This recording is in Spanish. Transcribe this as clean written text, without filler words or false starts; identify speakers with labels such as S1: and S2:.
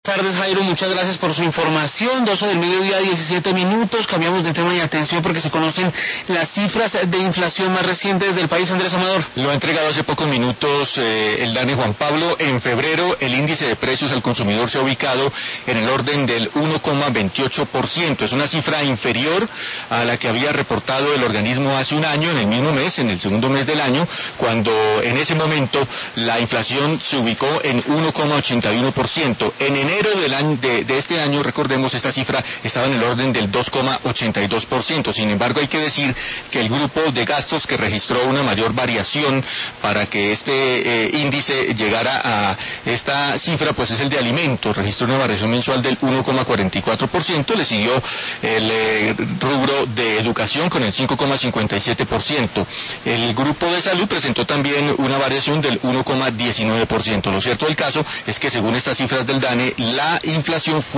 S1: Buenas tardes, Jairo, muchas gracias por su información. 12 del mediodía, 17 minutos. Cambiamos de tema y atención porque se conocen las cifras de inflación más recientes del país. Andrés Amador.
S2: Lo ha entregado hace pocos minutos el DANE Juan Pablo. En febrero el índice de precios al consumidor se ha ubicado en el orden del 1,28%. Es una cifra inferior a la que había reportado el organismo hace un año, en el mismo mes, en el segundo mes del año, cuando en ese momento la inflación se ubicó en 1,81%. En enero de este año, recordemos, esta cifra estaba en el orden del 2,82%. Sin embargo, hay que decir que el grupo de gastos que registró una mayor variación para que este índice llegara a esta cifra, pues es el de alimentos. Registró una variación mensual del 1,44%. Le siguió el rubro de educación con el 5,57%. El grupo de salud presentó también una variación del 1,19%. Lo cierto del caso es que según estas cifras del DANE, la inflación fue